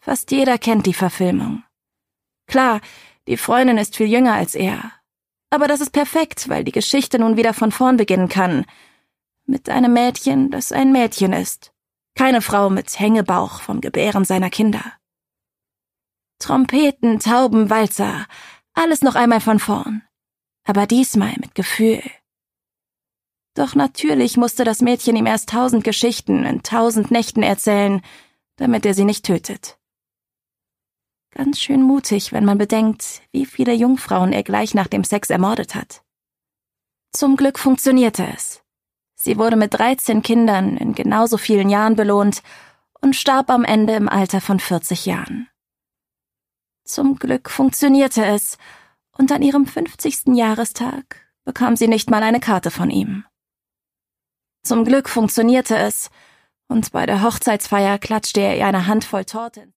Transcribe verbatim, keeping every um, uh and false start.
Fast jeder kennt die Verfilmung. Klar, die Freundin ist viel jünger als er. Aber das ist perfekt, weil die Geschichte nun wieder von vorn beginnen kann. Mit einem Mädchen, das ein Mädchen ist. Keine Frau mit Hängebauch vom Gebären seiner Kinder. Trompeten, Tauben, Walzer, alles noch einmal von vorn. Aber diesmal mit Gefühl. Doch natürlich musste das Mädchen ihm erst tausend Geschichten in tausend Nächten erzählen, damit er sie nicht tötet. Ganz schön mutig, wenn man bedenkt, wie viele Jungfrauen er gleich nach dem Sex ermordet hat. Zum Glück funktionierte es. Sie wurde mit dreizehn Kindern in genauso vielen Jahren belohnt und starb am Ende im Alter von vierzig Jahren. Zum Glück funktionierte es, und an ihrem fünfzigsten Jahrestag bekam sie nicht mal eine Karte von ihm. Zum Glück funktionierte es, und bei der Hochzeitsfeier klatschte er ihr eine Handvoll Torte